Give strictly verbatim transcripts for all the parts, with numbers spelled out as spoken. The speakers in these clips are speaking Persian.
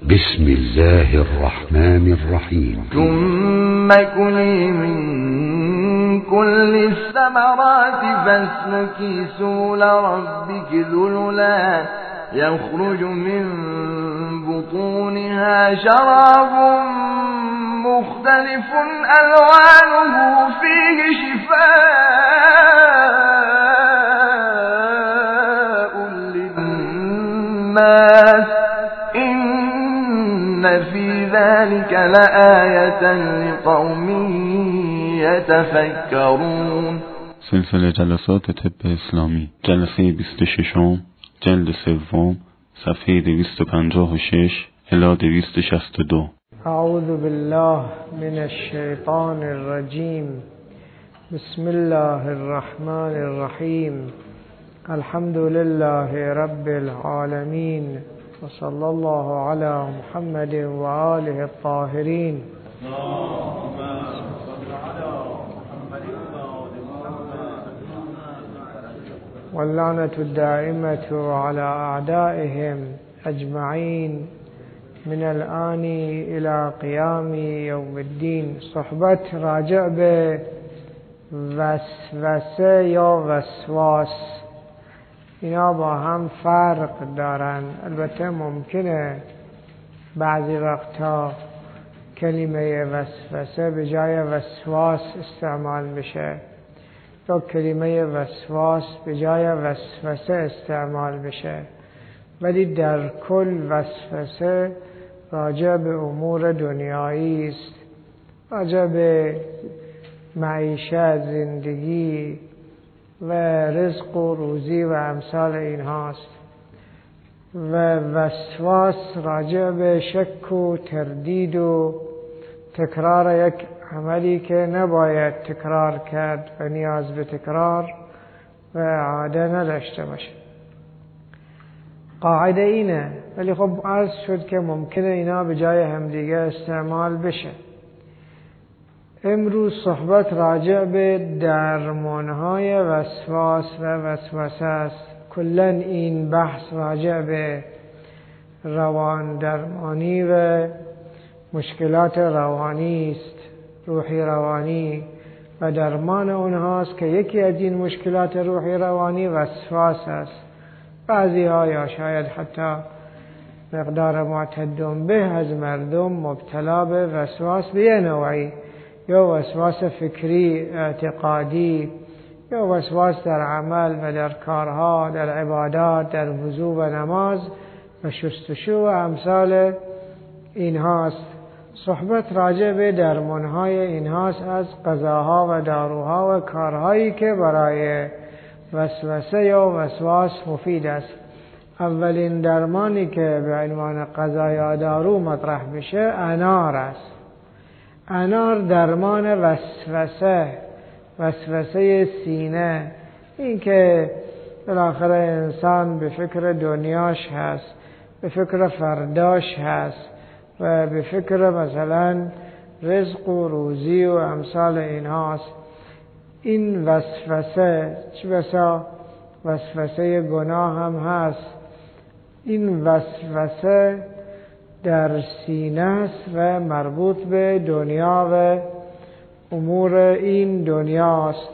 بسم الله الرحمن الرحيم. ثم كلي من كل الثمرات فاسلكي سبل ربك ذللا يخرج من بطونها شراب مختلف ألوانه فيه شفاء للناس إن في ذلك لآية لقوم يتفكرون. سلسله جلسات طب اسلامی، جلسه بیست و شش، جلد سوم، صفحه دویست و پنجاه و شش الی دویست و شصت و دو. اعوذ بالله من الشیطان الرجیم. بسم الله الرحمن الرحیم. الحمد لله رب العالمین و صلی الله علی محمد و آله الطاهرین. واللعنة الدائمة على أعدائهم أجمعين من الآن إلى قيام يوم الدين. صحبت راجع به وسوسه یا وسواس، اینا با هم فرق دارن. البته ممکنه بعضی وقتا کلمه وسوسه به جای وسواس استعمال بشه یا کلمه وسواس به جای وسوسه استعمال بشه، ولی در کل وسوسه راجع به امور دنیایی است، راجع به معیشت، زندگی و رزق و روزی و امثال این هاست. و وسواس راجع به شک و تردید و تکرار یک عملی که نباید تکرار کرد و نیاز به تکرار و اعاده نداشته باشه. قاعده اینه، ولی خب عرض شد که ممکنه اینا به جای همدیگه استعمال بشه. امروز صحبت راجع به درمانهای وسواس و وسوسه است. کلاً این بحث راجع به روان درمانی و مشکلات روانی است، روحی روانی و درمان اونهاست که یکی از این مشکلات روحی روانی وسواس است. بعضی ها یا شاید حتی مقدار معتدم به از مردم مبتلا به وسواس به یه نوعی، یا وسواس فکری اعتقادی، یا وسواس در عمل و در کارها، در عبادات، در وضو و نماز و شستشو و امثال این هاست. صحبت راجع به درمانهای این هاست، از غذاها و داروها و کارهایی که برای وسوسه یا وسواس مفید است. اولین درمانی که به عنوان غذا یا دارو مطرح میشه انار است. انار درمان وسوسه، وسوسه سینه، این که بالاخره انسان به فکر دنیاش هست، به فکر فرداش هست و به فکر مثلا رزق و روزی و امثال این هاست. این وسوسه، چه بسا وسوسه گناه هم هست، این وسوسه در سینه است و مربوط به دنیا و امور این دنیاست.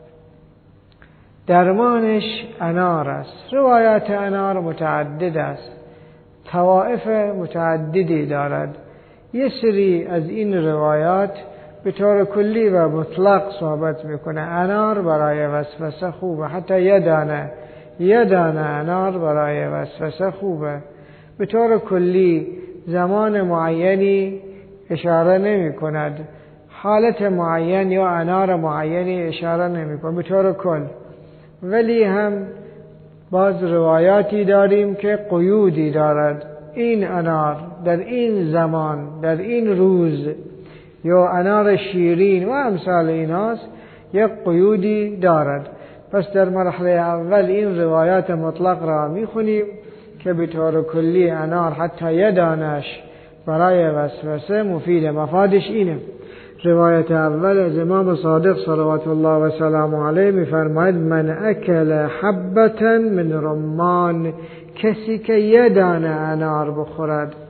درمانش انار است. روایات انار متعدد است، طوائف متعددی دارد. یه سری از این روایات به طور کلی و مطلق صحبت میکنه انار برای وسوسه خوبه، حتی یه دانه یه دانه انار برای وسوسه خوبه. به طور کلی زمان معینی اشاره نمی کند، حالت معین یا انار معینی اشاره نمی کند به طور کل. ولی هم باز روایاتی داریم که قیودی دارد. این انار در این زمان، در این روز، یا انار شیرین و امثال این هاست، یک قیودی دارد. پس در مرحله اول این روایات مطلق را می خونیم که به طور کلی انار حتی یه دانش برای وسوسه مفیده. مفادش اینه. روایت اول از امام صادق صلوات الله و سلامه علیه می فرماید من اکل حبتا من رمان، کسی که یه دانه انار بخورد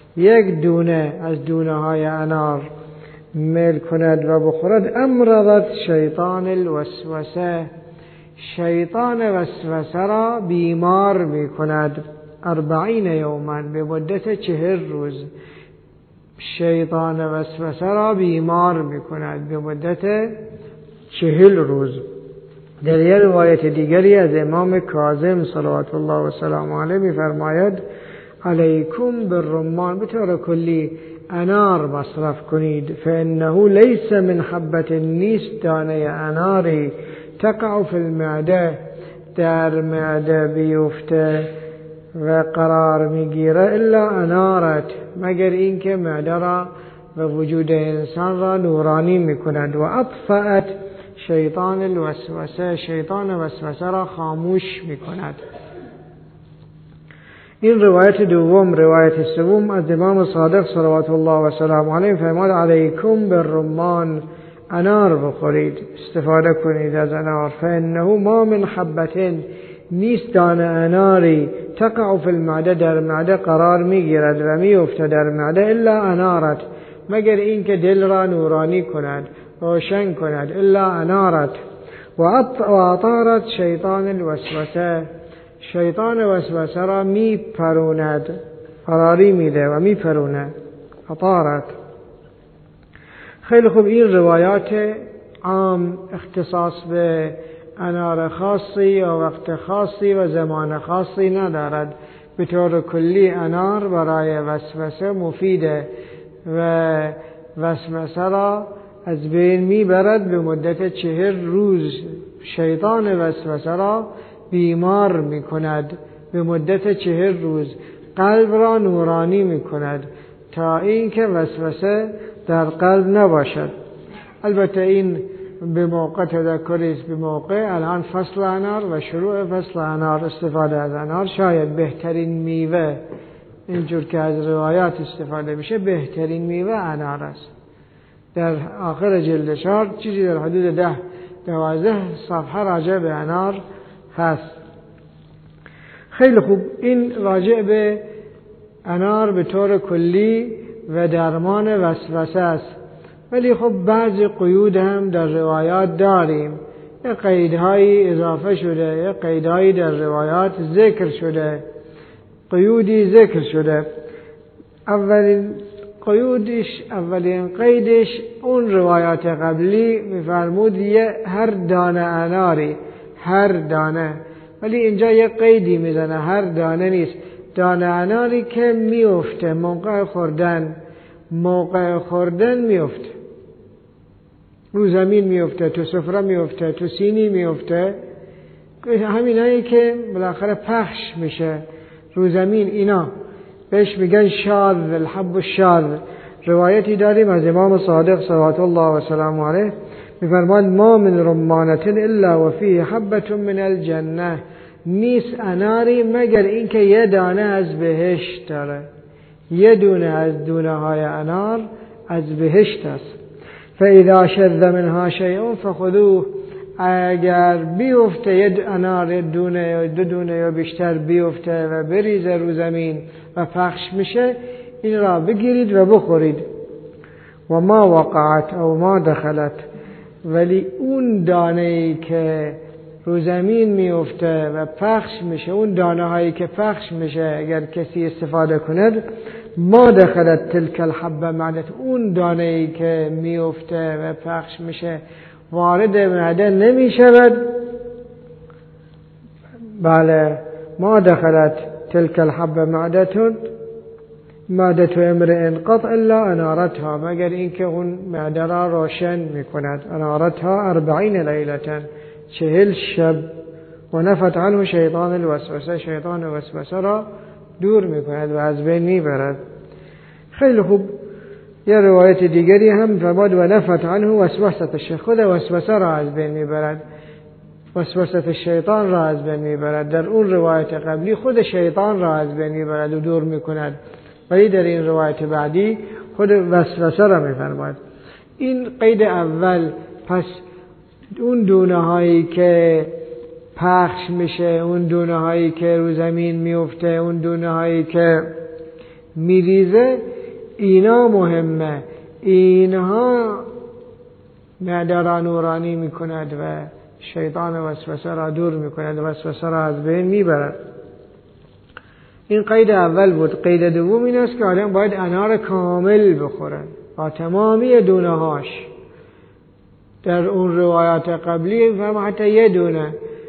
یک دونه از دونه های انار میل کند و بخورد، امرضت شیطان الوسوسه، شیطان وسوسه را بیمار می کند. اربعین یوما، به مدت چهل روز شیطان وسوسه را بیمار می کند، به مدت چهل روز. در یک روایت دیگری از امام کاظم صلوات الله و سلام علیه می فرماید علیکم بالرمان، به طور کلی انار مصرف کنید، فانه لیس من حبت، نیست دانه اناری تقع فی المعده، در معده بیفته و قرار میگیره، الا انارت، مگر اینکه معده را و وجود انسان را نورانی میکند، و اطفأت شیطان الوسوسه، شیطان وسوسه را خاموش میکند. این روایت دوم. روایت سوم از امام صادق صلوات الله و سلام علیه فرمود علیکم بالرمان، انار بخورید، استفاده کنید از انار، فانه ما من حبة، نیست دانه اناری تقع فی المعده، در معده قرار میگیرد و میفته در معده، الا انارت، مگر اینکه دل را نورانی کند، روشن کند، الا انارت، و اطارت شیطان الوسوسه، شیطان وسوسه را می پروند، فراری میده و می پروند، اطارت. خیلی خوب. این روایات عام اختصاص به انار خاصی یا وقت خاصی و زمان خاصی ندارد. به طور کلی انار برای وسوسه مفیده و وسوسه را از بین میبرد. به مدت چهل روز شیطان وسوسه را بیمار میکند، به مدت چهل روز قلب را نورانی میکند تا اینکه وسوسه در قلب نباشد. البته این به موقع تذکری است، به موقع الان فصل انار و شروع فصل انار، استفاده از انار شاید بهترین میوه، اینجور که از روایات استفاده میشه، بهترین میوه انار است. در آخر جلد چهار چیزی در حدود ده دوازده صفحه راجع به انار هست. خیلی خوب. این راجع به انار به طور کلی و درمان وسوسه است. ولی خب بعضی قیود هم در روایات داریم. یک قیدهایی اضافه شده، یک قیدهایی در روایات ذکر شده، قیودی ذکر شده. اولین قیودش، اولین قیدش اون روایات قبلی میفرمود یه هر دانه اناری، هر دانه، ولی اینجا یه قیدی میزنه، هر دانه نیست، دانه اناری که میفته موقع خوردن، موقع خوردن میفته، رو زمین میفته، تو سفره میفته، تو سینی میفته، همینایی که بالاخره پخش میشه رو زمین، اینا بهش میگن شاذ، الحب الشاذ. روایتی داریم از امام صادق صلوات الله و سلام علیه میفرماد ما من رمانة الا و فیه حبة من الجنه، نیست اناری مگر اینکه یه دانه از بهشت داره، یه دونه از دونه های انار از بهشت است. فاذا شذ منها شیء فخذوه، اگر بیفته یه انار دونه یا دو دونه یا بیشتر بیفته و بریزه رو زمین و پخش میشه، این را بگیرید و بخورید. و ما وقعت او ما دخلت، ولی اون دانه‌ای که رو زمین میفته و پخش میشه، اون دانه هایی که پخش میشه اگر کسی استفاده کند، ما دخلت تلک الحبه معدت، اون دانه‌ای که میفته و پخش میشه وارد معده نمیشود. بله، ما دخلت تلک الحبه معدتون معدت امرئ قط الا انارتها، مگر اینکه اون معده را روشن میکند. انارتها اربعین لیلتا، چهل شب. و نفت عنه شیطان الوسوسه، شیطان وسوسه را دور میکند و از بین میبرد. خیلی خوب. یه روایت دیگری هم فرمود و نفت عنه وسوسه الشیطان، خود وسوسه را از بین میبرد، وسوسه الشیطان را از بین میبرد. در اون روایت قبلی خود شیطان را از بین میبرد و دور میکند، ولی در این روایت بعدی خود وسوسه را میفرماید. این قید اول. پس اون دونه هایی که پخش میشه، اون دونه هایی که رو زمین میفته، اون دونه هایی که میریزه، اینا مهمه. اینها معده را نورانی میکند و شیطان وسوسه را دور میکند و وسوسه را از بین میبرد. این قید اول بود. قید دوم این است که آدم باید انار کامل بخورن با تمامی دونه هاش. در اون روایات قبلی فهم حتی یه دونه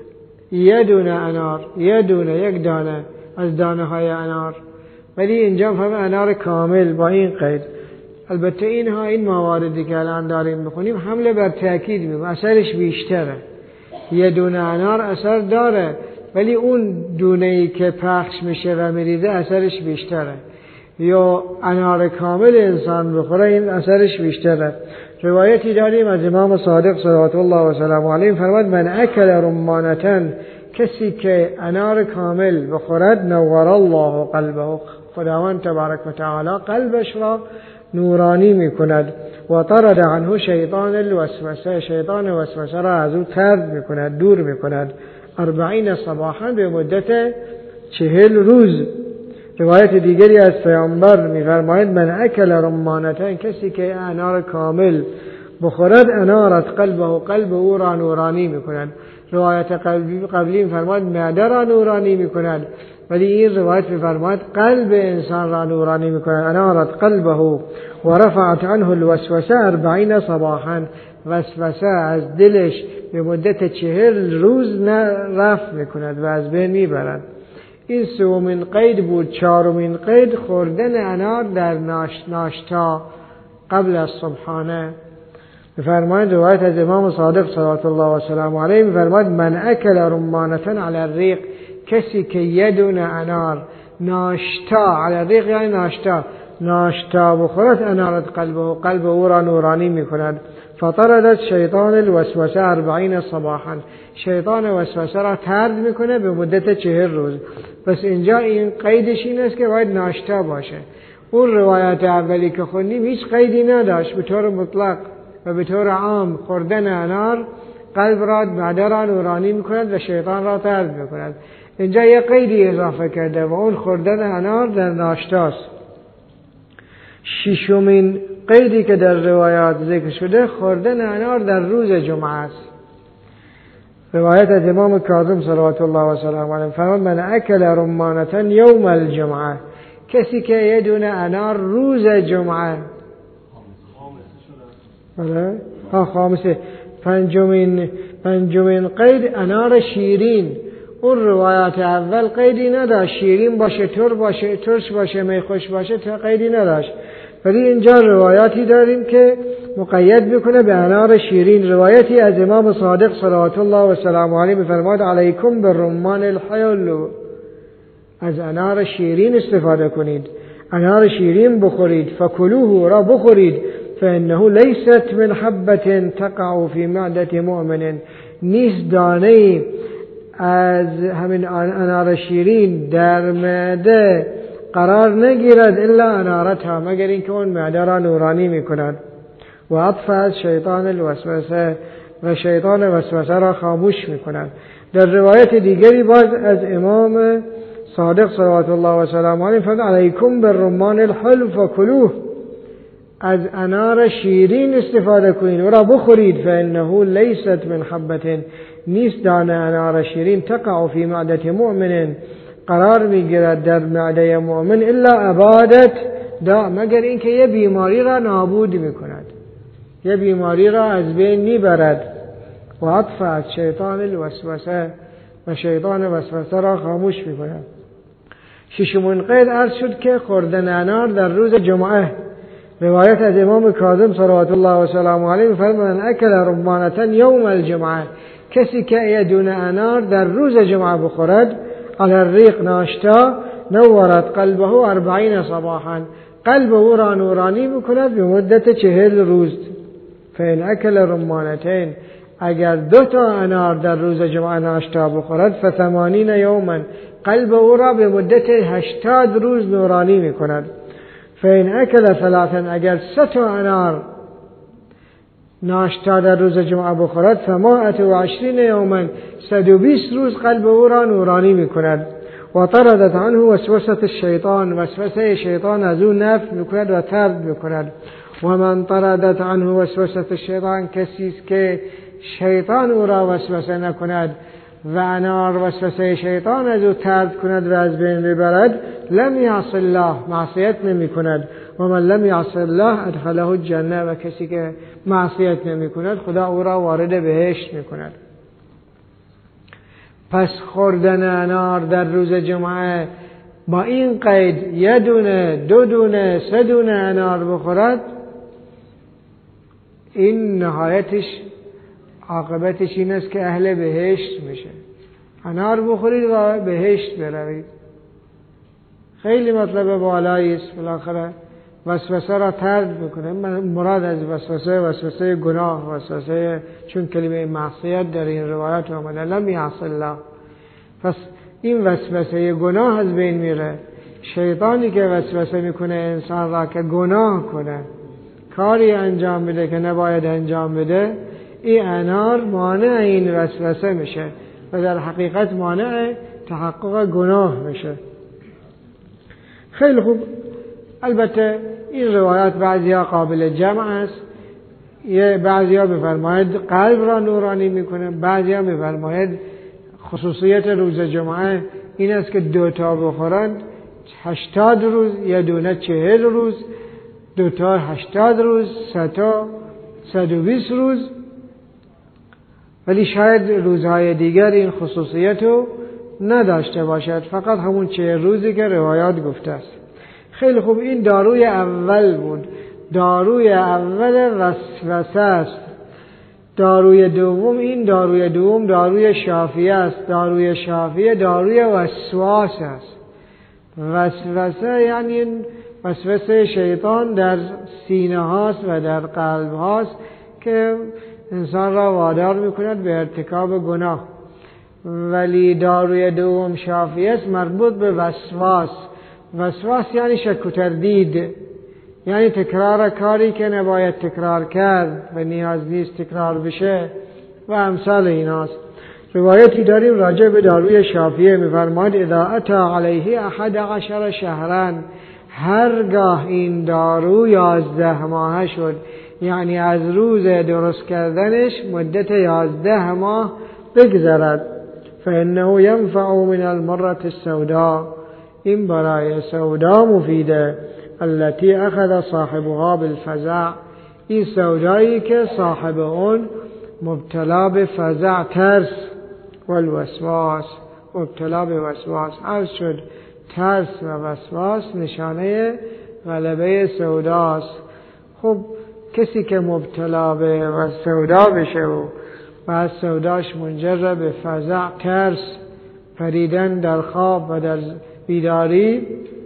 یه دونه انار، یه دونه یک دانه از دانه های انار، ولی اینجا فهم انار کامل با این قید. البته اینها این مواردی که الان داریم بخونیم حمله بر تأکید میگم، اثرش بیشتره. یه دونه انار اثر داره، ولی اون دونه‌ای که پخش میشه و میریزه اثرش بیشتره. یا انار کامل انسان بخوره این اثرش بیشتره. روایتی داریم از امام صادق صلوات الله و سلامه علیه فرمود من اکل رمانتن، کسی که انار کامل بخورد نور الله قلبه، خداوند تبارک و تعالی قلبش را نورانی میکند و طرد عنه شیطان الوسوسه، شیطان وسوسه را از او طرد میکند، دور میکند. اربعین صباحا به مدت چهل روز. روایت دیگری از پیامبر می‌فرماید من اکل رمانتن، کسی که انار کامل بخورد انارت قلبه و قلب او را نورانی میکند. روایت قبلی قبلی می‌فرماید معده را نورانی میکند، ولی این روایت می‌فرماید قلب انسان را نورانی میکند. انارت قلبه و رفعت عنه الوسوسه اربعین صباحا، وسوسه از دلش به مدت چهل روز رفع میکند و از بین میبرد. این سومین قید بود. چهارمین قید خوردن انار در ناشتا قبل از صبحانه. می‌فرماید روایت از امام صادق صلوات الله و سلامه علیه می‌فرماید من اکل رمانتن علی الریق، کسی که یه دونه انار ناشتا، علی الریق یعنی ناشتا، ناشتا بخورد انارت قلب و قلب او را نورانی میکند. فطردت شیطان الوسوسه اربعین صباحا، شیطان وسوسه را طرد میکنه به مدت چهل روز. پس اینجا این قیدش این است که باید ناشتا باشه. اون روایت اولی که خوندیم هیچ قیدی نداشت، به طور مطلق و به طور عام خوردن انار قلب را معده را نورانی میکند و شیطان را طرد میکند. اینجا یه قیدی اضافه کرده و اون خوردن انار در ناشتاست. ششمین قیدی که در روایات ذکر شده خوردن انار در روز جمعه است. روایت از امام کاظم صلوات الله و سلامه علیه فرمود من اکل رمانتن یوم الجمعه، کسی که یه دونه انار روز جمعه. بله ها خامسه. پنجمین پنجمین قید انار شیرین. اون روایات اول قیدی نداشت، شیرین باشه، تر باشه، ترش باشه، میخوش باشه، تا قیدی نداشت. ولی اینجا روایاتی داریم که مقید میکنه به انار شیرین. روایتی از امام صادق صلوات الله و سلامه علیه میفرماید علیکم بالرمان الحلو، از انار شیرین استفاده کنید، انار شیرین بخورید. فکلوه را بخورید، فانه لیست من حبة تقع فی معدة مؤمن، نیست دانه از همین انار شیرین در معده قرار نگیرد الا انارتها، مگر اینکه اون معده را نورانی میکند. و اطفأ شیطان الوسوسه، و شیطان وسوسه را خاموش میکند. در روایت دیگری باز از امام صادق صلوات الله و سلامه علیه فرمود علیکم بالرمان الحلو فکلوه، از انار شیرین استفاده کنید و را بخورید. فانه لیست من حبة، نیست دانه انار شیرین تقع فی معده مؤمن، قرار میگیرد در معده مؤمن الا ابادت دا، مگر اینکه یه بیماری را نابود میکند، یه بیماری را از بین میبرد. و اطفأ شیطان الوسوسه، و شیطان وسوسه را خاموش میکند. ششمین قید عرض شد که خوردن انار در روز جمعه. روایت از امام کاظم صلوات الله و سلامه علیه فرمود من اکل رمانتن یوم الجمعه، کسی که یه دونه انار در روز جمعه بخورد علی الریق ناشتا نورت قلبه اربعین صباحا، قلب او را نورانی میکند به مدت چهل روز. فین اکل رمانتین، اگر دو تا انار در روز جمعه ناشتا بخورد فثمانین یوما، قلب او را به مدت هشتاد روز نورانی میکند. فین اکل ثلاثا، اگر سه تا انار ناشتا در روز جمعه بخورد فمائة و عشرین یوما، صد و بیست روز قلب او را نورانی میکند. و طردت عنه وسوسه الشیطان، وسوسه شیطان از او نفی میکند و طرد میکند. و من طردت عنه وسوسه الشیطان، کسی است که شیطان او را وسوسه نکند و انار وسوسه شیطان از او طرد کند و از بین ببرد، لم یعص الله، معصیت نمی کند. و من لم یعص الله ادخله الجنه، و کسی که معصیت نمی کند خدا او را وارد بهشت می کند. پس خوردن انار در روز جمعه با این قید یه دونه، دو دونه، سه دونه انار بخورد، این نهایتش عاقبتش این است که اهل بهشت میشه. انار بخورید و بهشت بروید. خیلی مطلب بالایی است. بالاخره وسوسه را طرد میکنه. مراد از وسوسه وسوسه گناه، وسوسه، چون کلمه معصیت در این روایت آمده لم یعص الله. پس این وسوسه گناه از بین میره. شیطانی که وسوسه میکنه انسان را که گناه کنه، کاری انجام بده که نباید انجام بده، این انار مانع این وسوسه میشه و در حقیقت مانع تحقق گناه میشه. خیلی خوب. البته این روایات بعضیا قابل جمع است. یه بعضیا میفرماید قلب را نورانی میکنه، بعضیا میفرماید خصوصیت روز جمعه این است که دوتا بخورند هشتاد روز، یا دونه چهل روز، دوتا هشتاد روز، ستا صد و بیست روز. ولی شاید روزهای دیگر این خصوصیت رو نداشته باشد، فقط همون چهل روزی که روایات گفته است. خیلی خوب. این داروی اول بود. داروی اول وسوسه است. داروی دوم، این داروی دوم داروی شافیه است. داروی شافیه داروی وسواس است. وسوسه یعنی وسوسه شیطان در سینه هاست و در قلب هاست که انسان را وادار میکند به ارتکاب گناه. ولی داروی دوم شافیه است، مربوط به وسواس. وسواس یعنی شک و تردید، یعنی تکرار کاری که نباید تکرار کرد و نیاز نیست تکرار بشه و امثال ایناست. روایتی داریم راجع به داروی شافیه، میفرماید اذا اتا علیه احد عشر شهرا، هرگاه این دارو یازده ماه شد، یعنی از روز درست کردنش مدت یازده ماه بگذرد، فانه ینفع من المرة السوداء، این برای سودا مفیده، التي اخذ صاحبها بالفزع، این سودایی که صاحب اون مبتلا به فزع، ترس، والوسواس، مبتلا به وسواس. عرض شد ترس و وسواس نشانه غلبه سوداست. خب کسی که مبتلا به سودا بشه و بعد سوداش منجر به فزع، ترس، پریدن در خواب و در بیداری،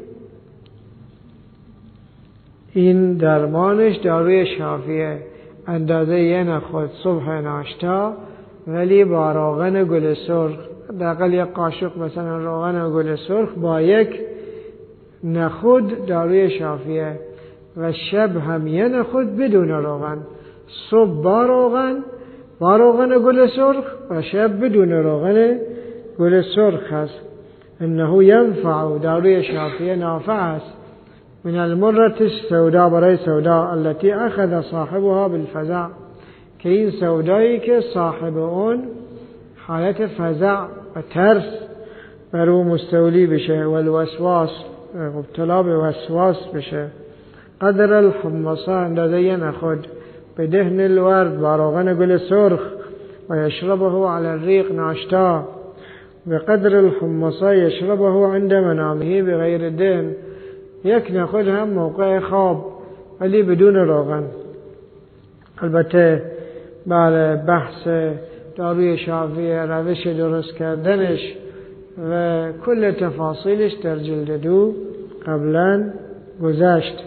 این درمانش داروی شافیه. اندازه یه نخود صبح ناشتا، ولی با روغن گل سرخ، دقیقا یک قاشق مثلا روغن گل سرخ با یک نخود داروی شافیه، و شب هم یه نخود بدون روغن، صبح با روغن با روغن گل سرخ و شب بدون روغن گل سرخ است. انه ینفع، داروی شافیه نافع است، من المرة السوداء، برای سودا، التي اخذ صاحبها بالفزع، که این سودایی که صاحب اون حالت فزع و ترس بر او مستولی بشه، والوسواس، مبتلا به وسواس بشه. قدر الحمصه، اندازه یه نخود، به دهن الورد، با روغن گل سرخ، و یشربه علی الریق، ناشتا، به قدر الحمصه یشربه عند منامه بغیر دهن، یک نخود هم موقع خواب ولی بدون روغن. البته بله بحث داروی شافیه، روش درست کردنش و کل تفاصیلش در جلد دو قبلا گذشت.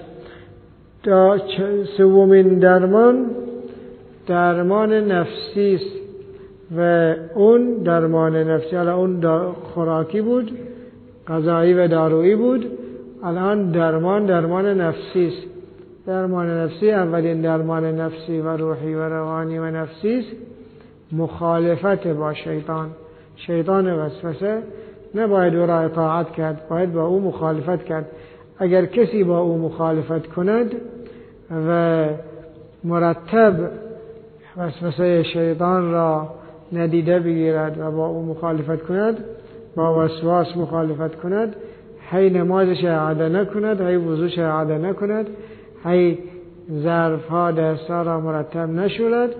سومین درمان درمان نفسی است و اون درمان نفسی، حالا اون خوراکی بود، غذایی و دارویی بود، الان درمان درمان نفسی است. درمان نفسی، اولین درمان نفسی و روحی و روانی و نفسی است مخالفت با شیطان. شیطان وسوسه نباید او را اطاعت کرد، باید با او مخالفت کرد. اگر کسی با او مخالفت کند و مرتب وسوسه شیطان را ندیده بگیرد و با او مخالفت کند، با وسواس مخالفت کند، هی نمازش اعاده نکند، هی وضوش اعاده نکند، هی ظرفها دستها را مرتب نشورد،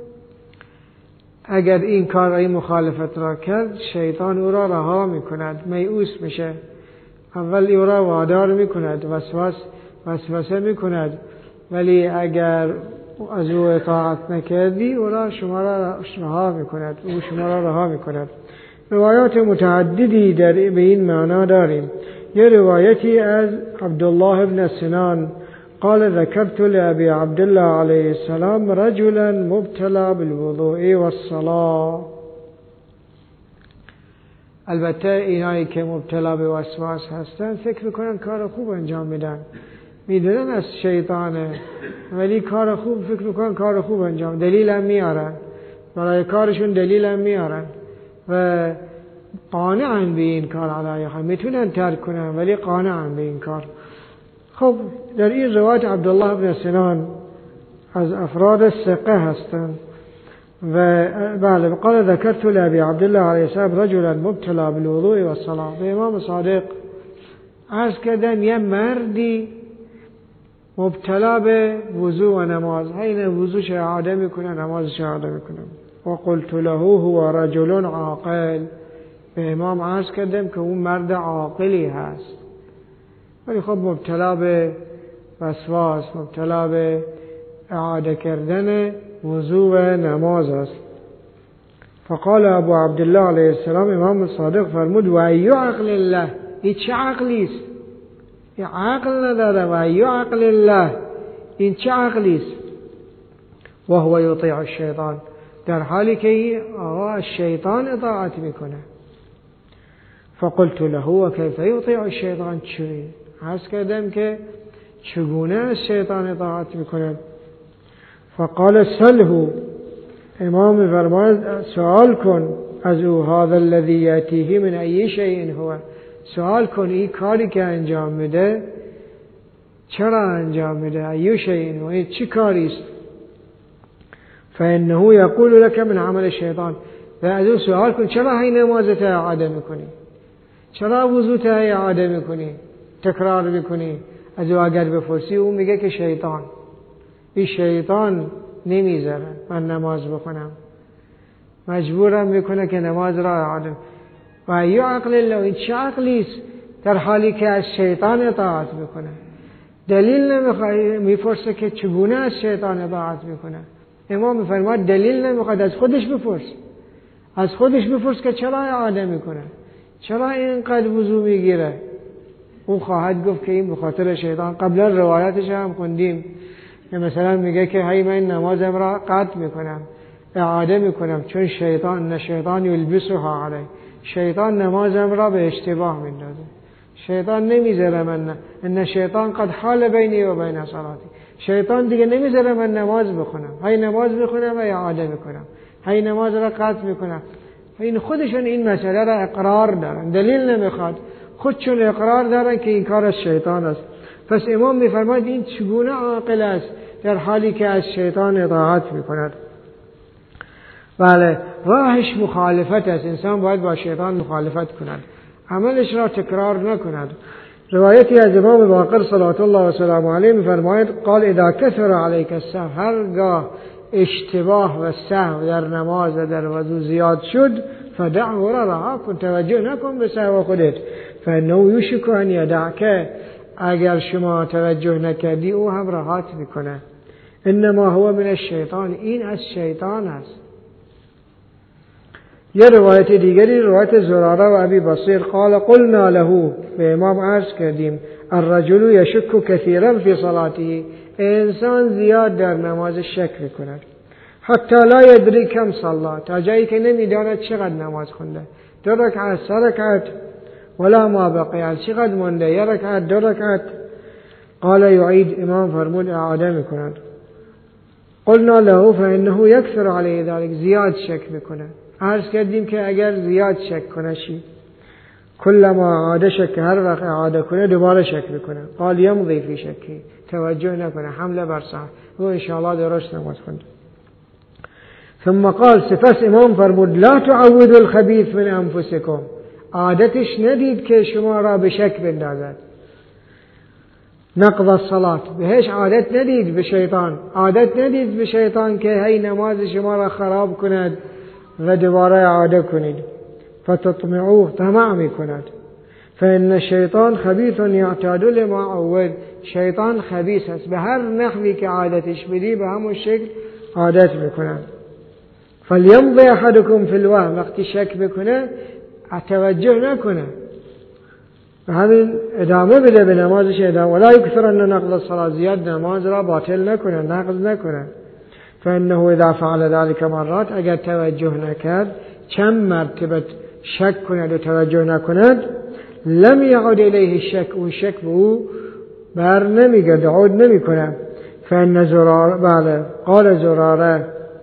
اگر این کار این مخالفت را کرد، شیطان او را رها میکند، میؤوس میشه. اول او را وادار میکند، وسواس وسوسه میکند، ولی اگر از او اطاعت نکردی او را شما را رها میکند، او شما را رها میکند. روایات متعددی در به این معنا داریم. یه روایتی از عبدالله بن سنان قال ذكرت لأبي عبد الله عليه السلام رجلا مبتلى بالوضوء والصلاة. البته اینایی که مبتلا به وسواس هستن فکر میکنن کار خوب انجام میدن، میدونن از شیطانه، ولی کار خوب فکر میکنن کار خوب انجام، دلیل هم میارن برای کارشون، دلیل هم میارن و قانعن به این کار، علیه هم میتونن ترک کنن ولی قانعن به این کار. خب در این روایت عبدالله بن سنان از افراد ثقه هستند و بله قال ذكرت لأبي عبد الله عليه السلام رجلا مبتلى بالوضوء والصلاة. به امام صادق عرض کردم یه مردی مبتلا به وضو و نماز، هی وضوش اعاده میکنه، نمازش اعاده میکنه. و قلت له هو رجل عاقل. به امام عرض کردم که اون مرد عاقلی هست، ولی خب مبتلا به وسواس، مبتلا به اعاده کردن وضو و نماز است. فقال ابو عبدالله علیه السلام، امام صادق فرمود و ایو عقل الله، این چه عقلی است؟ این عقل نداره. و ایو عقل الله، این چه عقلی است؟ و هو یطیع الشیطان، در حالی که این آقا الشیطان اطاعت میکنه. فقلت له و کیف یطیع الشیطان، چی؟ عرض کردم که چگونه از شیطان اطاعت میکنه؟ فقال سله، امام فرماید سوال کن از او، هذا الذي یأتیه من ای شیء هو، سوال کن این کاری که انجام میده چرا انجام میده، ای شیء هو، این چی کاری است؟ فانه یقول لك من عمل الشیطان، و از او سوال کن چرا هی نمازت اعاده میکنی، چرا وضوت اعاده میکنی، تکرار میکنی؟ از او اگر بپرسی او میگه که شیطان، این شیطان نمیذاره من نماز بخونم، مجبورم میکنه که نماز را اعاده. و ایو عقل الله، این چه عقلی است در حالی که از شیطان اطاعت میکنه؟ دلیل نمیخواد، میپرسه که چگونه از شیطان اطاعت میکنه. امام میفرماید دلیل نمیخواد، از خودش بپرس، از خودش بپرس که چرا اعاده میکنه، چرا اینقدر وضو میگیره. اون خواهد گفت که این به خاطر شیطان. قبلا روایتش هم خوندیم که مثلا میگه که هی من نمازم را قطع میکنم، اعاده میکنم، چون شیطان نه شیطان یلبسها علی، شیطان نمازم را به اشتباه میندازه، شیطان نمیذاره من، ان شیطان قد حال بینی و بین صلاتی، شیطان دیگه نمیذاره من نماز بخونم، هی نماز میخونم و اعاده میکنم، هی نماز را قطع میکنم. این خودشون این مسئله را اقرار دارن، دلیل نمیخواد، خودشون اقرار دارن که این کار از شیطان است. پس امام میفرماید این چگونه عاقل است در حالی که از شیطان اطاعت میکند. بله، راهش مخالفت است، انسان باید با شیطان مخالفت کند، عملش را تکرار نکند. روایتی از امام باقر صلوات الله و سلام علیه میفرماید قال اذا کثر علیک السهو، هرگاه اشتباه و سهو در نماز و در وضو زیاد شد، فدعه را رها کن، توجه نکن به سهو خودت، فانه یوشک ان یدعک، اگر شما توجه نکردی او هم رهات میکنه. انما هو من الشیطان، این از شیطان است. یه روایت دیگری، روایت زراره و ابی بصیر قال قلنا له، به امام عرض کردیم الرجل یشک کثیرا فی صلاته، انسان زیاد در نماز شک میکند، حتی لا یدری کم صلا، تا جایی که نمیداند چقدر نماز خونده، دو رکعت، سه رکعت، ولا ما بقی، چقدر مونده، یک رکعت، دو رکعت. قال یعید، امام فرمود اعاده میکند. قلنا له فانه یکثر علیه ذلك، زیاد شک میکنه. عرض کردیم که اگر زیاد شک کنه چی؟ کلما عاد شک، هر وقت اعاده کنه دوباره شک بکنه. قال یمضی فی شکی، توجه نکنه، حمله بر صح و انشاءالله درست نماز خونده. ثم قال سپس امام فرمود لا تعودوا الخبیث من انفسکم، عادتش ندید که شما را به شک بندازد. نقض الصلاة، بهش عادت ندید به شیطان، عادت ندید به شیطان که هی نماز شما را خراب کند و دوباره عاده کنید. فتطمعوه، طمع می کند. فإن الشیطان خبیث یعتاد لما عود، شیطان خبیث است، به هر نحوی که عادتش بدی به همون شکل عادت میکند. فلیمضی احدکم فی الوهم، وقتی شک بکنه توجه نکنه و همین ادامه بده به نمازش ادامه. ولا یکثرن نقض الصلاة، زیاد نماز را باطل نکنه، نقض نکنه. فانه اذا فعل ذلك مرات، اگر توجه نکرد چند مرتبه شک کند و توجه نکند، لم یعود الیه الشک، اون شک به او بر نمیگرده، عود نمی کنه. فان زراره، بله قال زراره،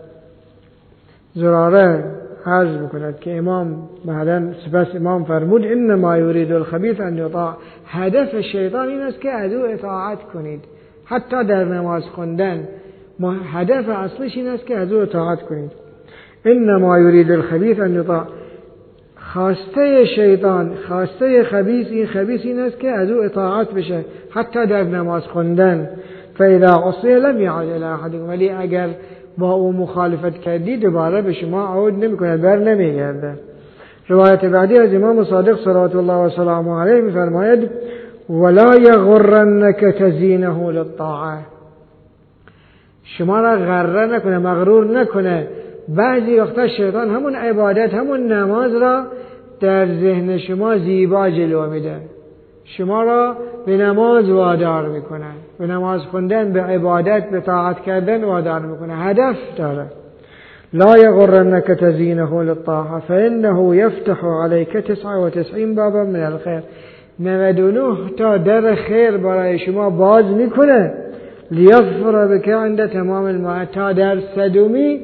زراره عرض بکند که امام بعداً سپس امام فرمود انما یرید الخبیث ان یطاع، هدف شیطان این است که از او اطاعت کنید. حتی در نماز خوندن هدف اصلیش این است که از او اطاعت کنید. انما یرید الخبیث ان یطاع، خواسته شیطان، خواسته خبیث، این خبیث این است که از او اطاعت بشه حتی در نماز خوندن. فاذا عصی لم یعد الی احدکم، ولی اگر با او مخالفت کردی دوباره به شما عود نمی کند، بر نمی گرده. روایت بعدی از امام صادق صلوات الله و سلامه علیه می فرماید ولا یغرنک تزینه للطاعه، شما را غره نکنه، مغرور نکنه. بعضی وقتا شیطان همون عبادت، همون نماز را در ذهن شما زیبا جلوه میده، شما را به نماز وادار میکنه، به نماز خوندن، به عبادت، به طاعت کردن وادار میکنه، هدف داره. لا یغرنک تزینه للطاعه فانه یفتح علیک تسع و تسعین بابا من الخیر، نود و نه تا در خیر برای شما باز میکنه. لیغفر بک عند تمام المعاد، تا در صدومی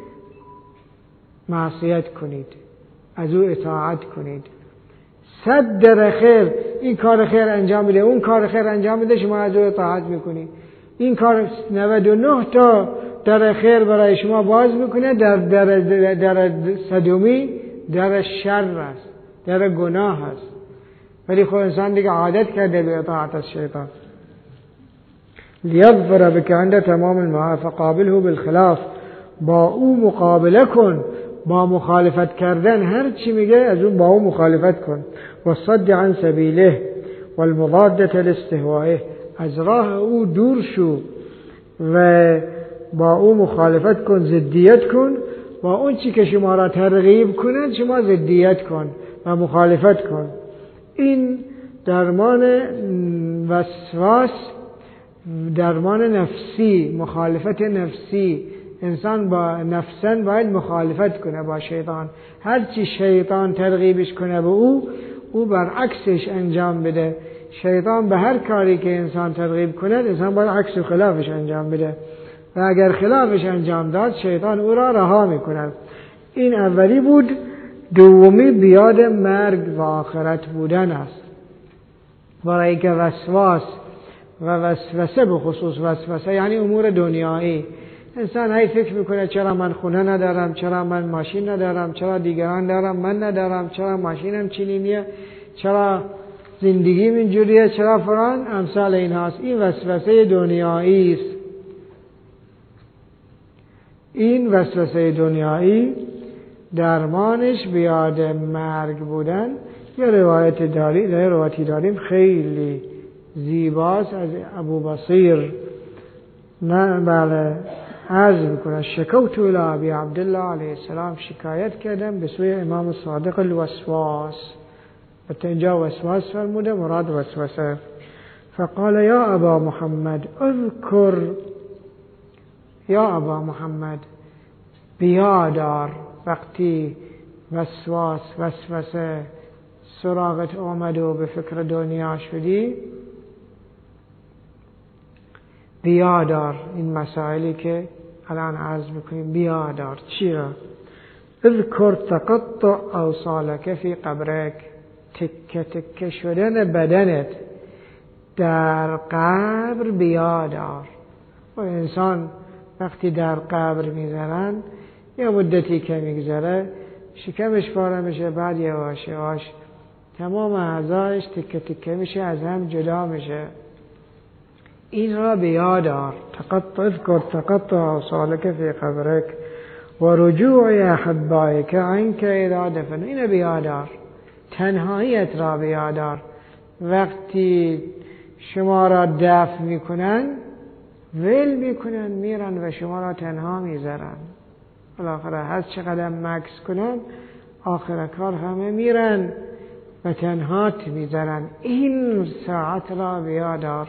معصیت کنید، از او اطاعت کنید. صد در خیر، این کار خیر انجام بده، اون کار خیر انجام بده، شما از او اطاعت میکنید. این کار نود و نه تا در خیر برای شما باز میکنه، در در در صدومی در شر است، در گناه است. ولی خب انسان دیگه عادت کرده به اطاعت از شیطان. لیغفر بک عند تمام المعاد فقابله بالخلاف، با او مقابله کن، با مخالفت کردن، هر چی میگه از اون با او مخالفت کن. و صد عن سبیله والمضادة لاستهوائه، از راه او دور شو و با او مخالفت کن، ضدیت کن. و اون چی که شما را ترغیب کند شما ضدیت کن و مخالفت کن. این درمان وسواس، درمان نفسی، مخالفت نفسی. انسان با نفسن باید مخالفت کنه با شیطان، هر چی شیطان ترغیبش کنه به او، او برعکسش انجام بده. شیطان به هر کاری که انسان ترغیب کنه انسان باید عکس و خلافش انجام بده و اگر خلافش انجام داد شیطان او را رها میکند. این اولی بود. دومی بیاد مرگ و آخرت بودن است، برای که وسواس و وسوسه، به خصوص وسوسه یعنی امور دنیایی. انسان هی فکر میکنه چرا من خونه ندارم، چرا من ماشین ندارم، چرا دیگران دارم من ندارم، چرا ماشینم چنینیه، چرا زندگیم اینجوریه، چرا فلان، امثال این هاست. این وسوسه دنیایی است. این وسوسه دنیایی درمانش بیاد مرگ بودن. یه روایت داریم، یه روایتی داریم خیلی زیباست از ابو بصیر، نه بله عرض میکنه شکوت الی ابی عبدالله علیه السلام، شکایت کردم به سوی امام صادق الوسواس. و اینجا وسواس فرموده، مراد وسوسه. فقال یا ابا محمد اذکر، یا ابا محمد بیادار وقتی وسواس، وسوسه سراغت آمد و به فکر دنیا شدی، بیادار این مسائلی که الان عرض میکنیم، بیادار چی را؟ اذکر تقطع اوصالک فی قبرک، تکه تکه تکه شدن بدنت در قبر بیادار. و انسان وقتی در قبر میذارن یه مدتی که میگذره شکمش پاره میشه، بعد یواش یواش تمام اعضایش تکه تکه میشه، از هم جدا میشه. این را بیادار. تقطع اذکر تقطع اوصالک فی قبرک و رجوع احبائک عنک اذا دفنوا. این بیادار. تنهاییت را بیادار. وقتی شما را دفن میکنن ول میکنن میرن و شما را تنها میذارن. بالاخره هر چقدر مکس کنن آخر کار همه میرن و تنهات میذارن. این ساعت را بیادار.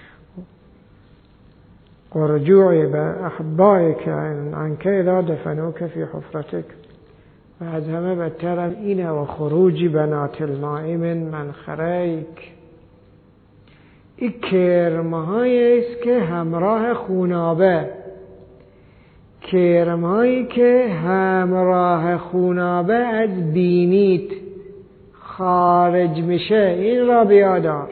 و رجوع به احبائک عنک اذا دفنوک فی حفرتک. و از همه بدتر اینه و خروج بنات الماء من منخریک. این کرمهایی است که همراه خونابه، کرمهایی که همراه خونابه از بینیت خارج میشه، این را بیادار.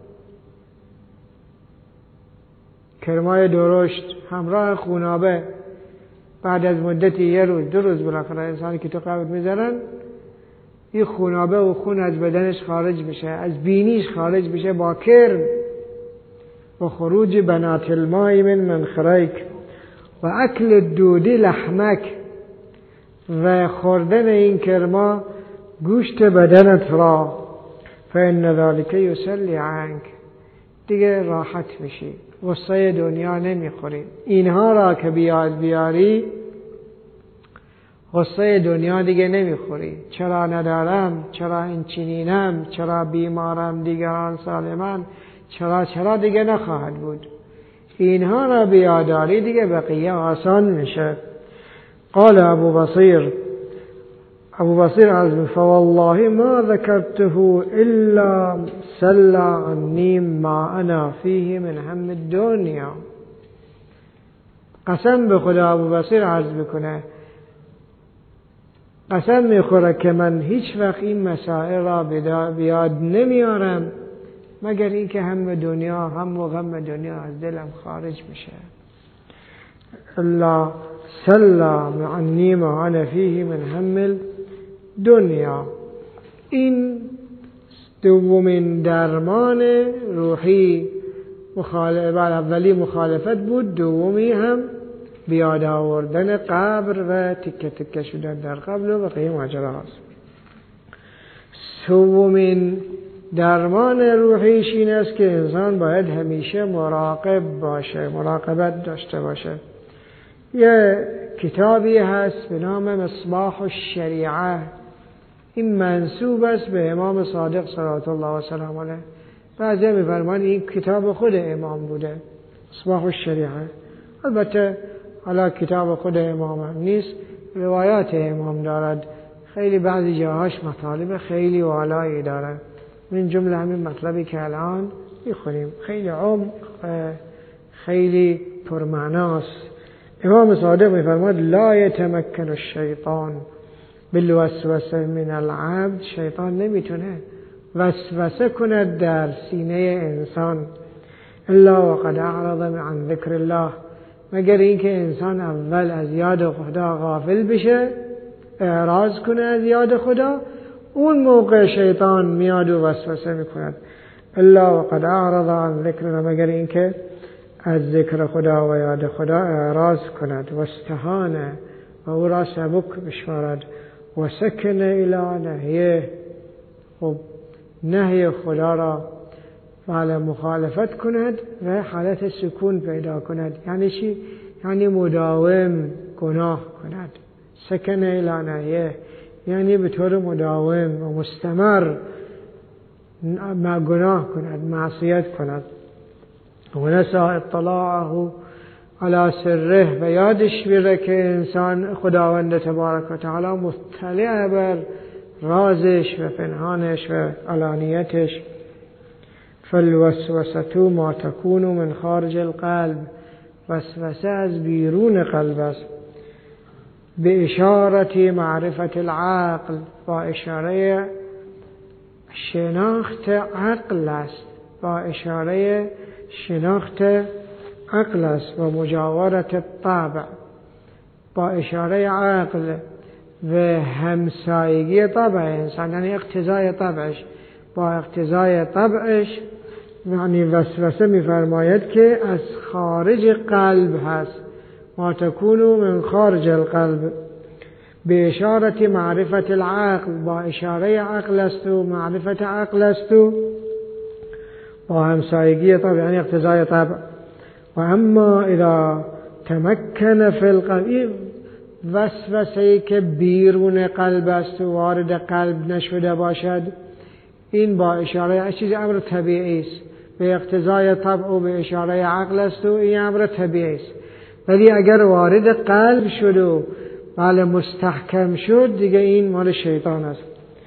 کرمای درشت همراه خونابه بعد از مدتی یه روز دو روز بالاخره انسانی که تو قبر میذارن این خونابه و خون از بدنش خارج میشه، از بینیش خارج میشه با کرم. و خروج بنات الماء من منخریک و اکل دودی لحمک. و خوردن این کرما گوشت بدنت را. فإن ذلك یسلی عنک. دیگه راحت میشی، غصه دنیا نمیخوری. اینها را که بیاد بیاری غصه دنیا دیگه نمیخوری. چرا ندارم، چرا این چنینم، چرا بیمارم، دیگران سالمن، چرا چرا دیگه نخواهد بود. اینها را بیاداری دیگه بقیه آسان میشه. قال ابو بصیر ابو بصیر عزم فوالله ما ذکرته الا سلا عنی ما انا فیه من هم الدنیا. قسم به خدا ابو بصیر عرض میکنه، قسم میخوره که من هیچ وقت این مسائل را بیاد نمیارم مگر این که هم دنیا هم و غم دنیا از دلم خارج میشه. الا سلام عنی ما انا فیه من هم دنیا. این دومین درمان روحی. مخالفت اولی مخالفت بود، دومی هم بیاد آوردن قبر و تکه تکه شدن در قبر و بقیه ماجرا هست. سومین درمان روحیش این است که انسان باید همیشه مراقب باشه، مراقبت داشته باشه. یه کتابی هست به نام مصباح الشریعه. این منسوب است به امام صادق صلوات الله و سلام علیه. بعضی می‌فرمایند این کتاب خود امام بوده، مصباح الشریعه. البته حالا کتاب خود امام هم نیست، روایات امام دارد. خیلی بعضی جاهاش مطالب خیلی والایی داره. من جمله همین مطلبی که الان میخونیم خیلی عمق، خیلی پرمعناست. امام صادق میفرماید لا یتمکن الشیطان بالوسوسه من العبد. شیطان نمیتونه وسوسه کند در سینه انسان الا وقد اعرض عن ذکر الله، مگر اینکه انسان اول از یاد خدا غافل بشه، اعراض کنه از یاد خدا، اون موقع شیطان میاد و وسوسه میکند. الا وقد اعرض عن ذکرنا، مگر اینکه از ذکر خدا و یاد خدا اعراض کند و استهانه و او را سبک بشمارد و سکن الی نهیه و نهی خدا را فعلا مخالفت کند و حالت سکون پیدا کند. یعنی چی؟ یعنی مداوم گناه کند. سکن الی نهیه یعنی به طور مداوم و مستمر ما گناه کند، معصیت کند. و نسا اطلاعه علی سره و یادش بیره که انسان خداوند تبارک و تعالی مطلع بر رازش و پنهانش و علانیتش. فالوسوسه ما تکون من خارج القلب، وسوسه از بیرون قلب است. به اشارت معرفت العقل، با اشاره شناخت عقل است، با اشاره شناخت عقل است و مجاورت طبع، با اشاره عقل و همسایگی طبع انسان، یعنی اقتضای طبعش، با اقتضای طبعش، یعنی وسوسه می‌فرماید که از خارج قلب هست، ما تکون من خارج القلب، به اشاره معرفت العقل، با اشاره عقل است و معرفت عقل است و با همسایگی طبع، یعنی اقتضای طبع. و اما اذا تمکن فی القلب، وسوسه‌ای که بیرون قلب است و وارد قلب نشده باشد، این با اشاره چیز امر طبیعی است، به اقتضای طبع و به اشاره عقل است و این امر طبیعی است. ولی اگر وارد قلب شد و بله مستحکم شد، دیگه این مال شیطان است.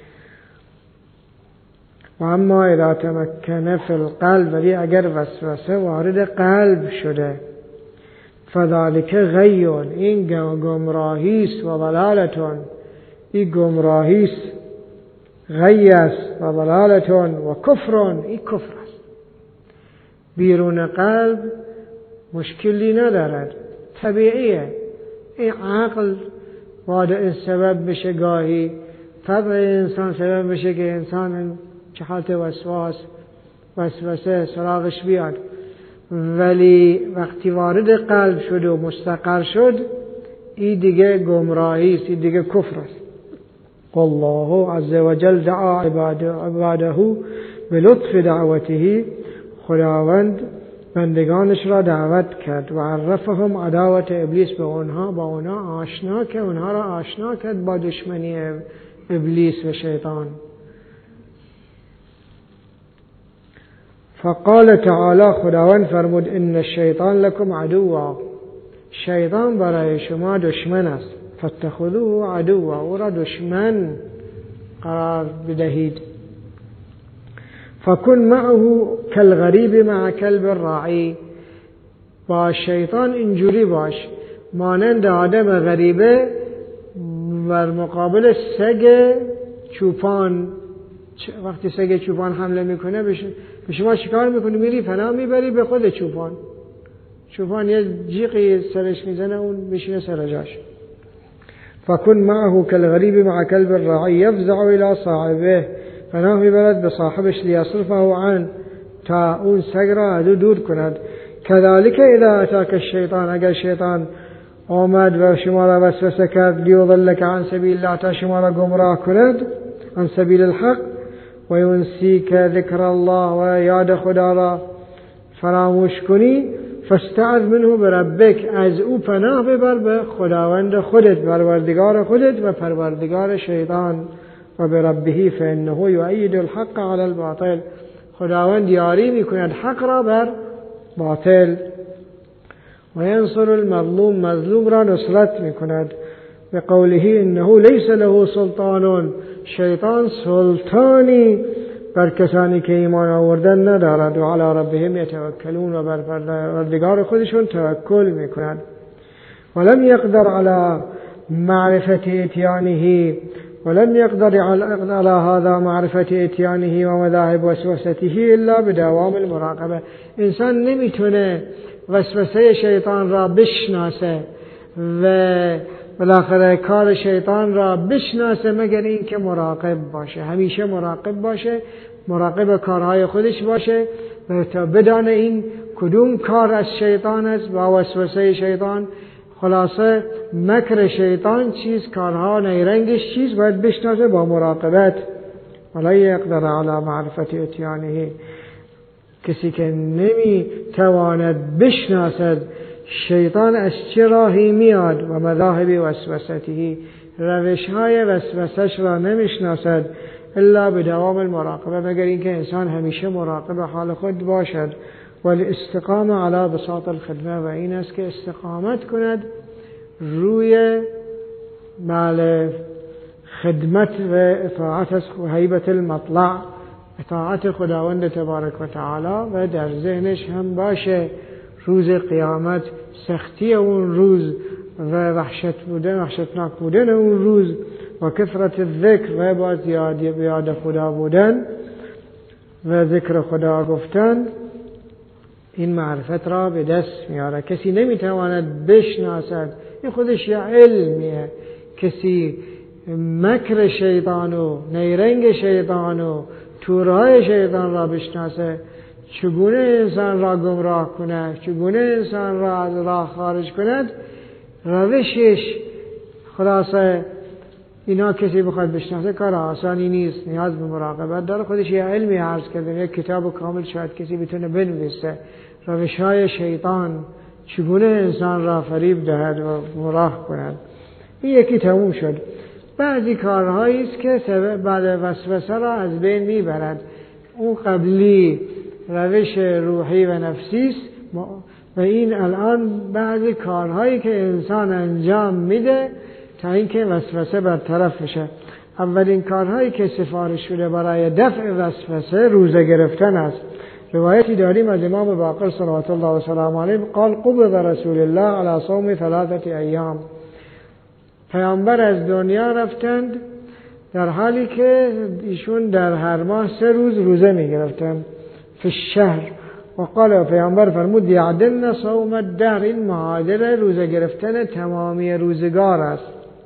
و اما اذا تمکن فی القلب، ولی اگر وسوسه وارد قلب شده، فذلک غی، این گمراهی است و ضلالتون، این گمراهی است، غی است و ضلالتون و کفرون، این کفر است. بیرون قلب مشکلی ندارد، طبیعیه. این عقل باید این سبب بشه، گاهی طبع انسان سبب بشه که انسان چه حالت وسواس وسوسه سراغش بیاد، ولی وقتی وارد قلب شد و مستقر شد، این دیگه گمراهی است، این دیگه کفر است. والله عز وجل دعا عباده بلطف دعوته، خداوند بندگانش را دعوت کرد و عرفهم عداوت ابلیس، به اونها با اونها آشنا که اونها را آشنا کرد با دشمنی ابلیس و شیطان. فقال تعالی، خداوند فرمود ان الشیطان لکم عدوا، شیطان برای شما دشمن است، فاتخذوه عدوا، او را دشمن قرار بدهید. فکن معه کالغریب مع کلب الراعی، با شیطان اینجوری باش مانند آدم غریبه و مقابل سگ چوپان. وقتی سگ چوپان حمله میکنه به شما چیکار میکنی؟ میری پناه میبری به خود چوپان. چوپان یه جیغی سرش میزنه، اون میشینه سر جاش. فکن معه کالغریب مع کلب الراعی یفزع الى صاحبه، پناه میبرد به صاحبش، لیصرفه عن، تا اون سگ را از او دور کند. کذالک اذا اتاک الشیطان، اگر شیطان آمد و شما را وسوسه کرد، لیضلک عن سبیل الله، تا شما را گمراه کند، عن سبیل الحق، و ینسیک ذکر الله، و یاد خدا را فراموش کنی، فاستعذ منه بربک، از او پناه ببر به خداوند خودت، پروردگار خودت و پروردگار شیطان. و بربه فانه یؤید الحق علی الباطل، خداوند یاری میکند حق را بر باطل. و ینصر المظلوم، مظلوم را نصرت میکند. به قوله انه لیس له سلطان، شیطان سلطانی بر کسانی که ایمان آوردن ندارد. و علی ربهم یتوکلون، و بر پروردگار خودشون توکل میکنند. ولم یقدر علی معرفت اتیانه، ولم يقدر على هذا معرفة اتيانه ومذاهب وسوسته الا بدوام المراقبه. انسان نمیتونه وسوسه شیطان را بشناسه و بالاخره کار شیطان را بشناسه مگر این که مراقب باشه، همیشه مراقب باشه، مراقب کارهای خودش باشه و تا بدانه این کدوم کار از شیطان است با وسوسه شیطان. خلاصه مکر شیطان چیز، کارها نیرنگش چیز، باید بشناسه با مراقبت. ولا یقدر علی معرفت اتیانه، کسی که نمی تواند بشناسد شیطان از چه راهی میاد و مذاهب وسوسته، روش های وسوسش را نمیشناسد الا به دوام المراقبه، مگر اینکه انسان همیشه مراقب حال خود باشد. والاستقامه علی بساط الخدمه، و این است که استقامت کند روی مال خدمت و اطاعت از هیبت المطلع، اطاعت خداوند تبارک و تعالی، و در ذهنش هم باشه روز قیامت سختی اون روز و وحشت بودن وحشتناک بودن اون روز و کثرت ذکر و با زیادی بیاد خدا بودن. و ذکر خدا گفتن این معرفت را به دست میاره. کسی نمیتواند بشناسد، این خودش یه علمیه. کسی مکر شیطان و نیرنگ شیطان و تورهای شیطان را بشناسه، چگونه انسان را گمراه کند، چگونه انسان را از راه خارج کند، روشش خلاصه اینا کسی بخواد بشناسه کار آسانی نیست، نیاز به مراقبت داره. خودش یه علمی عرض کرده، یک کتاب کامل شاید کسی بتونه بنویسه روش‌های شیطان چگونه انسان را فریب دهد و گمراه کند. این یکی تموم شد. بعضی کارهایی است که سبب بعد وسوسه را از بین میبرد. اون قبلی روش روحی و نفسی است و این الان بعضی کارهایی که انسان انجام میده تا اینکه وسوسه برطرف بشه. اولین کارهایی که سفارش شده برای دفع وسوسه روزه گرفتن است. روایتی داریم از امام باقر صلوات الله و سلام علیه قال قبض رسول الله علی صوم ثلاثه ایام. پیامبر از دنیا رفتند در حالی که ایشون در هر ماه سه روز روزه می گرفتند فی الشهر. و قال پیامبر فرمود یعدلن صوم الدهر، این معادل روزه گرفتن تمامی روزگار است.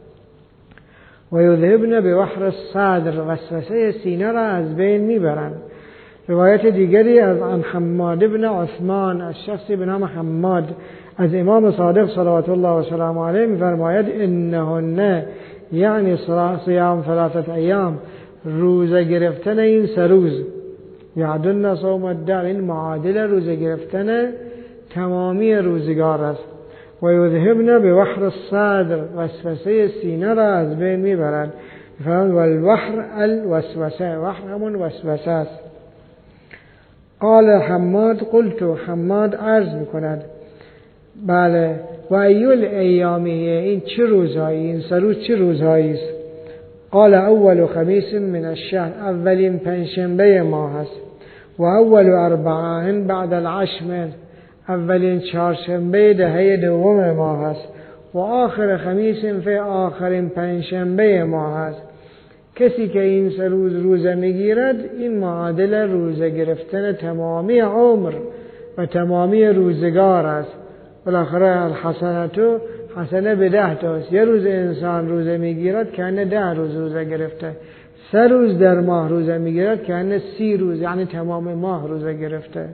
و یذهبن بوحر الصدر، وسوسه سینه را از بین میبرند. روایت دیگری از عن حماد بن عثمان از شخصی به نام حماد از امام صادق صلوات الله و سلام علیه می‌فرماید انهن یعنی صیام ثلاثه ایام، روزه گرفتن این سه روز، یعدن صوم الدهر، این معادل روزه گرفتن تمامی روزگار است. و یذهبن بوحر الصدر، وسوسه سینه را از بین میبرد. فرمان والوحر الوسوسه، وحر همون وسوسه است. قال حماد قلت، حماد عرض میکند بله و ایول ایامیه، این چه روزهایی، این سه روز چه روزهایی است؟ قال اول خمیس من الشهر، اولین پنجشنبه ماه است. و اول اربعین بعد العشر، اولین چهارشنبه دهه دوم ماه است. و آخر خمیس فی آخرین پنجشنبه ماه است. کسی که این سه روز روزه میگیرد این معادل روزه گرفتن تمامی عمر و تمامی روزگار است. بالاخره الحسنتو حسنه به ده تاست. یه روز انسان روزه میگیرد که انه ده روز روزه گرفته. سه روز در ماه روزه میگیرد که انه سی روز، یعنی تمام ماه روزه گرفته.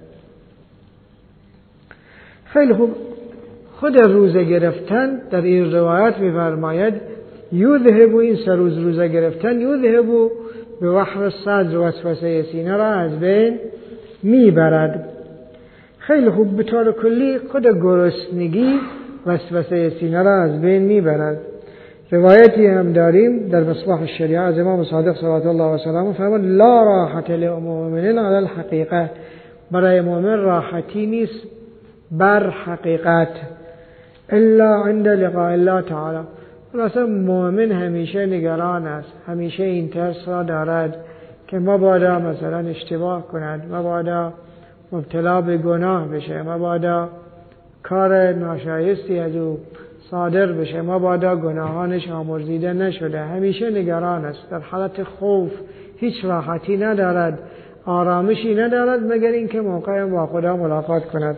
خیلی خوب. خود روزه گرفتن در این روایت میفرماید یذهب، این سه روز روزه گرفتن یذهب به وحر الصدر، وسوسه سینه را از بین میبرد. خیلی خوب. به طور کلی خود گرسنگی وسوسه سینه را از بین میبرد. روایتی هم داریم در مصباح الشریعه از امام صادق صلوات الله و سلامه فرمود لا راحت للمؤمن علی الحقیقه، برای مؤمن راحتی نیست بر حقیقت الا عند لقاء الله تعالی. خلاصه مؤمن همیشه نگران است، همیشه این ترس را دارد که مبادا مثلا اشتباه کند، مبادا مبتلا به گناه بشه، مبادا کار ناشایستی از او صادر بشه، مبادا گناهانش آمرزیده نشده. همیشه نگران است، در حالت خوف، هیچ راحتی ندارد، آرامشی ندارد مگر اینکه موقع با خدا ملاقات کند.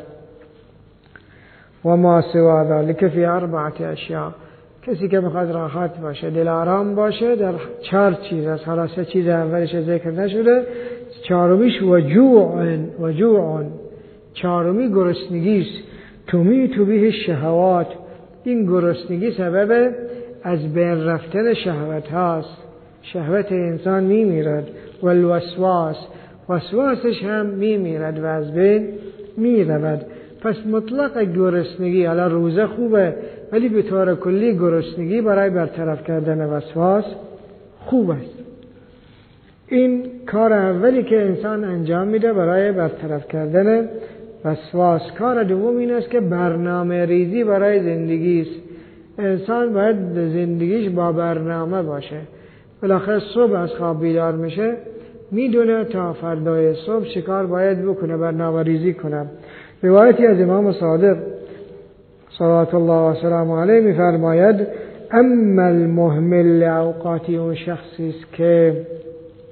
و ما سوا ذلک فی اربعه اشیاء، کسی که میخواد راحت باشه، دل آرام باشه، در چهار چیز است. حالا سه چیز اولش ذکر نشده، چهارمیش وجوع، وجوع چهارمی گرسنگی است. تمیت به شهوات، این گرسنگی سبب از بین رفتن شهوت هاست، شهوت انسان میمیرد. و الوسواس، وسواسش هم میمیرد و از بین میرود. پس مطلق گرسنگی، حالا روزه خوبه ولی به طور کلی گرسنگی برای برطرف کردن وسواس خوب است. این کار اولی که انسان انجام میده برای برطرف کردن وسواس. کار دوم این است که برنامه ریزی برای زندگی است. انسان باید زندگیش با برنامه باشه. بالاخره صبح از خواب بیدار میشه، میدونه تا فردای صبح چیکار باید بکنه، برنامه ریزی کنه. روایتی از امام صادق صلوات الله و سلام علیه میفرماید اما المهمل اوقاتی، اون شخصی است که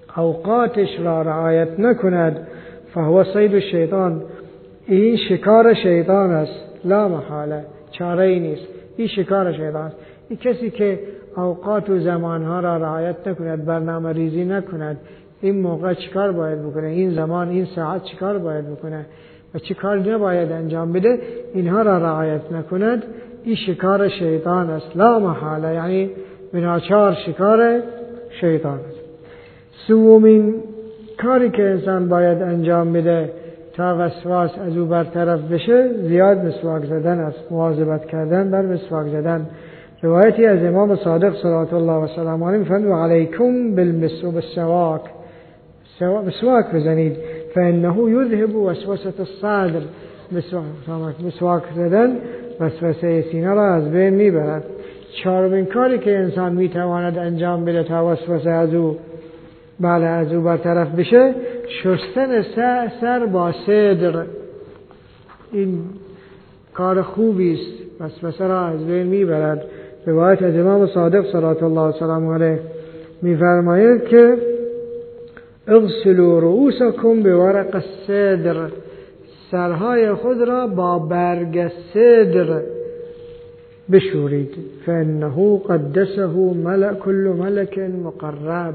اوقاتش را رعایت نکند فهو صید الشیطان، این شکار شیطان است. لا محاله، چاره ای نیست، این شکار شیطان است. این کسی که اوقات و زمانها را رعایت نکند، برنامه ریزی نکند، این موقع چیکار باید بکنه، این زمان این ساعت چیکار باید بکنه و چیکار نباید انجام بده، اینها را رعایت نکند، این شکار شیطان است. لا محاله، یعنی بناچار شکار شیطان است. سومین کاری که انسان باید انجام بده تا وسواس از او برطرف بشه زیاد مسواک زدن است، مواظبت کردن بر مسواک زدن. روایتی از امام صادق صلوات الله و سلامه علیه می‌فرماید علیکم بالسواک، مسواک بزنید، فانه یذهب وسوسه الصدر، مسواک زدن وسوسه سینه را از بین میبرد. چهارمین کاری که انسان میتواند انجام بده تا وسوسه از او بله از او برطرف بشه، شستن سر با سدر. این کار خوبی است، وسوسه را از بین میبرد. روایت از امام صادق صلوات الله و سلامه علیه میفرماید که اغسلوا رؤوسکم بورق السدر، سرهای خود را با برگ سدر بشورید. فانه قدسه ملک، کل ملک مقرب،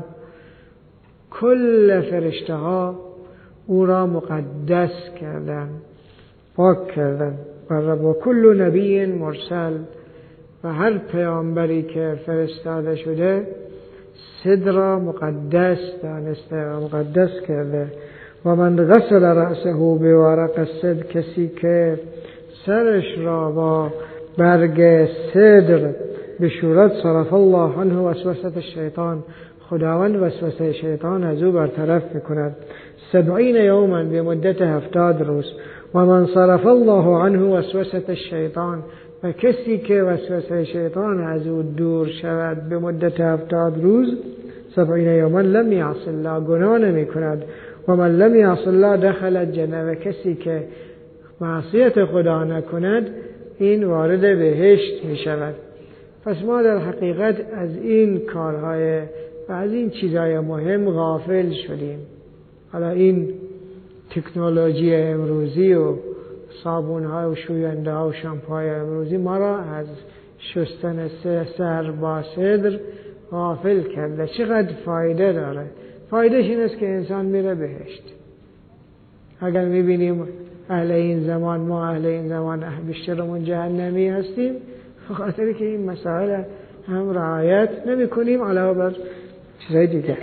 کل فرشته ها او را مقدس کردن، پاک کردن. و کل نبی مرسل، و هر پیامبری که فرستاده شده سدر را مقدس دانسته و مقدس کرده. و من غسل رأسه بورق السدر، کسی که سرش را با برگ سدر بشورت، صرف الله عنه وسوسه الشیطان، خداوند وسوسه شیطان از او برطرف میکند. سبعین یوما، به مدت هفتاد روز. و من صرف الله عنه وسوسه الشیطان، و کسی که وسوسه شیطان از او دور شود به مدت هفتاد روز، سبعین یوما لم یعص الله، گناه نمی کند. و من لم یعص الله دخل الجنه، و کسی که معصیت خدا نکند این وارد بهشت می شود. پس ما در حقیقت از این کارهای و از این چیزهای مهم غافل شدیم. حالا این تکنولوژی امروزی و صابون‌ها و شوینده و شامپوهای امروزی ما را از شستن سر با سدر غافل کرده. چقدر فایده داره؟ فایدهش این است که انسان میره بهشت. اگر میبینیم اهل این زمان، ما اهل این زمان بیشترمون جهنمی هستیم، خاطری که این مسائل هم رعایت نمی کنیم علاوه بر چیزای دیگه.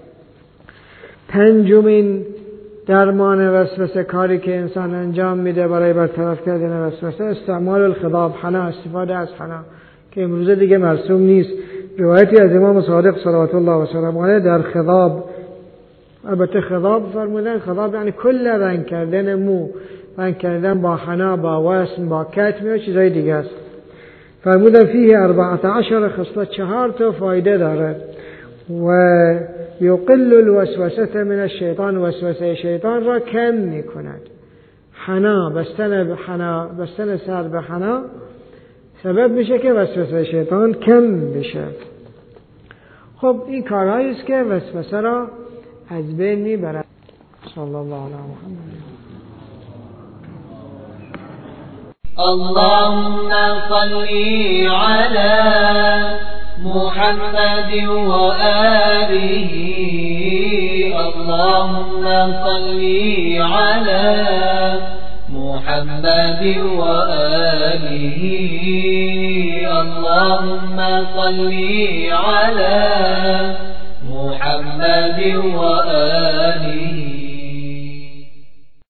پنجمین درمان وسوسه، کاری که انسان انجام میده برای برطرف کردن وسوسه، استعمال الخضاب، حنا، استفاده از حنا که امروزه دیگه مرسوم نیست. روایتی از امام صادق صلوات الله و سلامه علیه در خضاب، البته خضاب فرمودن، خضاب یعنی کل رنگ کردن مو، رنگ کردن با حنا، با وسم، با کتم و چیزای دیگه است. فرمودن فیه اربعت عشر خصلت، چهار تا فایده داره. و یقل الوسوسه من الشیطان، وسوسه شیطان را کم می کند. حنا، بستن حنا، بستن سر به حنا سبب میشه که وسوسه شیطان کم بشه. خب این کارهایی است که وسوسه را از بین میبرد. صلی الله علی محمد. اللهم صل على محمد وآله، اللهم صل على محمد وآله، اللهم صل على محمد وآله.